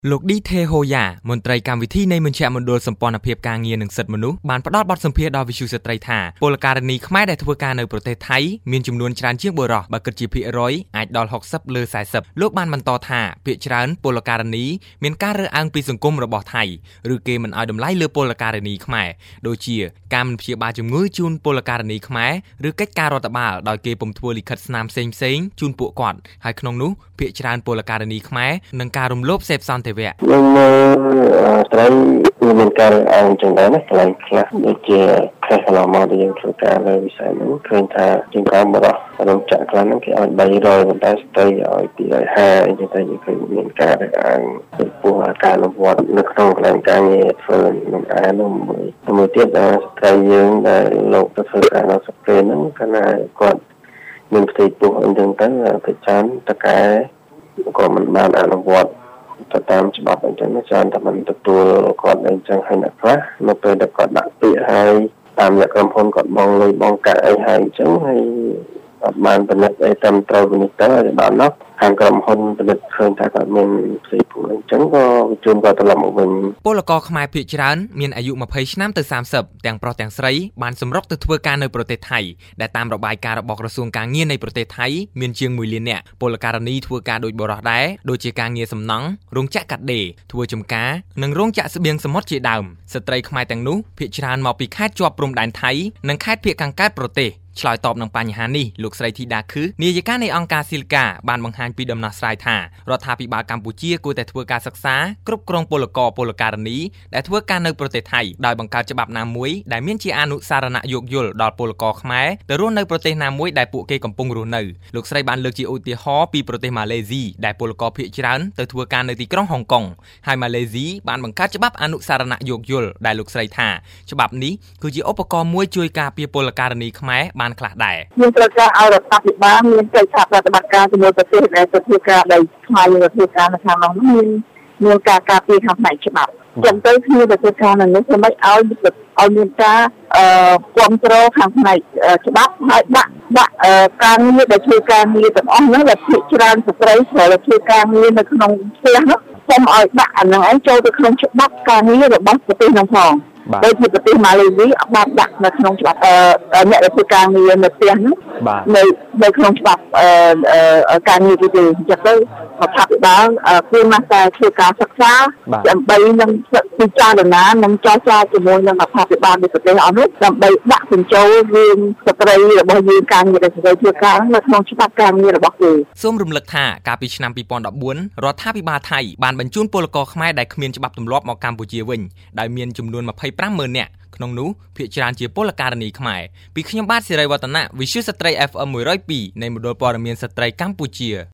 លោកឌីថេហូយ៉ាមន្ត្រីកម្មវិធីនៃមជ្ឈមណ្ឌលសម្ព័ន្ធភាពការងារនិងសិទ្ធិមនុស្សបានផ្ដល់បទសម្ភាសន៍ដល់វិទ្យុស្ត្រីថាពលករនីខ្មែរដែលធ្វើការនៅប្រទេសថៃមានចំនួនច្រើនជាងបុរសបើគិតជាភាគរយអាចដល់60លើ40លោកបានបន្តថាភាគច្រើនពលករនីមានការរើសអើងពីសង្គមរបស់ថៃឬគេមិនឲ្យតម្លៃលើពលករនីខ្មែរដូចជាការមិនព្យាបាលជំងឺជូនពលករនីខ្មែរឬកិច្ចការរដ្ឋបាលដោយគេពុំធ្វើលិខិតស្នាមផ្សេងជូនពួកគាត់ហើយក្នុងនោះភាគច្រើនពលករនីខ្មែរនឹងការរំលោភសេពសន្តិវៈយើងត្រូវមានការអញ្ចឹងដែរណាកន្លែងខ្លះដូចជាខេសកន្លងមកដែលយើងធ្វើការលើវិស័យហ្នឹងឃើញថាជាងការបរោះរោងចក្រខ្លះហ្នឹងគេឲ្យ300ប៉ុន្តែស្ត្រីឲ្យ250អញ្ចឹងតែយើងឃើញមានការរើសអើងពីពោះការលំវត្តនៅក្នុងកន្លែងការងារធ្វើនឹងអាននោះមួយទៀតស្ត្រីយើងដែលលោកទៅធ្វើការនៅស្រុកគេហ្នឹងគាត់មានផ្ទៃពោះអញ្ចឹងទៅប្រចាំតកែក៏មិនបានអនុវត្តទៅតាមច្បាប់អញ្ចឹងច្រើនតែមិនទទួលគាត់អញ្ចឹងហើយអ្នកខ្លះនៅពេលដែលគាត់ដាក់ពាក្យហើយតាមលក្ខក្រុមហ៊ុនគាត់បងលុយបងកាក់អីហើយអញ្ចឹងហើយអត់បានពិនិត្យអីតាមត្រូវវិនិច្ឆ័យទៅដល់នោះខាងក្រុមហ៊ុនពិនិត្យឃើញថាគាត់មានផ្ទៃពោះអញ្ចឹងក៏ជូនគាត់ត្រឡប់មកវិញពលករខ្មែរភាគច្រើនមានអាយុ20ឆ្នាំទៅ30ទាំងប្រុសទាំងស្រីបានសម្រុកទៅធ្វើការនៅប្រទេសថៃដែលតាមរបាយការណ៍របស់ក្រសួងការងារនៃប្រទេសថៃមានជាង1លាននាក់ពលករនីធ្វើការដូចបុរសដែរដូចជាការងារសំណង់រោងចក្រកាត់ដេរធ្វើចម្ការនិងរោងចក្រស្បៀងសមុទ្រជាដើមស្ត្រីខ្មែរទាំងនោះភាគច្រើនមកពីខេត្តជាប់ព្រំដែនថៃនិងខេត្តភាគខាងកើតប្រទេសឆ្លើយតបនឹងបញ្ហានេះលោកស្រីធីតាខឺនាយិកានៃអង្គការស៊ីលកាបានបង្ហាញពីដំណោះស្រាយថារដ្ឋាភិបាលកម្ពុជាគួរតែធ្វើការសិក្សាគ្រប់គ្រងពលករនីដែលធ្វើការនៅប្រទេសថៃដោយបង្កើតច្បាប់ណាមួយដែលមានជាអនុសារណៈយោគយល់ដល់ពលករខ្មែរទៅរស់នៅប្រទេសណាមួយដែលពួកគេកំពុងរស់នៅលោកស្រីបានលើកជាឧទាហរណ៍ពីប្រទេសម៉ាឡេស៊ីដែលពលករភាគច្រើនទៅធ្វើការនៅទីក្រុងហុងកុងហើយម៉ាឡេស៊ីបានបង្កើតច្បាប់អនុសារណៈយោគយល់ដែលលោកស្រីថាច្បាប់នេះគឺជាឧបករណ៍មួយជួយការពារពលករនីខ្មែរបានខ្លះដែរយើងត្រូវការឲ្យរដ្ឋាភិបាលមានកិច្ចសហប្រតិបត្តិការជាមួយប្រទេសដែលធ្វើការដោយខ្មែរយើងធ្វើការនៅខាងនោះមានការការពារខាងផ្នែកច្បាប់ចឹងទៅគ្នាទៅធ្វើការនៅនេះធ្វើម៉េចឲ្យមានការគ្រប់គ្រងខាងផ្នែកច្បាប់ហើយដាក់ការងារដែលធ្វើការងារទាំងអស់ហ្នឹងដែលភាគច្រើនស្ត្រីដែលធ្វើការងារនៅក្នុងផ្ទះនោះសូមឲ្យដាក់អាហ្នឹងឯងចូលទៅក្នុងច្បាប់ការងាររបស់ប្រទេសនោះផងដោយជាប្រទេសម៉ាឡេស៊ីអត់បានដាក់នៅក្នុងច្បាប់អ្នកដែលធ្វើការងារនៅផ្ទះហ្នឹងនៅក្នុងច្បាប់ការងារទេអញ្ចឹងទៅរដ្ឋាភិបាលគួរណាស់តែធ្វើការសិក្សាដើម្បីនឹងពិចារណានិងចរចាជាមួយនឹងរដ្ឋាភិបាលនៃប្រទេសអស់នោះដើម្បីដាក់បញ្ចូលរឿងស្ត្រីរបស់យើងការងារដែលស្ត្រីធ្វើការនៅក្នុងច្បាប់ការងាររបស់គេសូមរំលឹកថាកាលពីឆ្នាំ2014រដ្ឋាភិបាលថៃបានបញ្ជូនពលករខ្មែរដែលគ្មានច្បាប់ទម្លាប់មកកម្ពុជាវិញដោយមានចំនួន250000នាក់ក្នុងនោះភាគច្រើនជាពលករនីខ្មែរពីខ្ញុំបាទសេរីវឌ្ឍនៈវិទ្យុស្ត្រី FM 102នៃមណ្ឌលព័ត៌មានស្ត្រីកម្ពុជា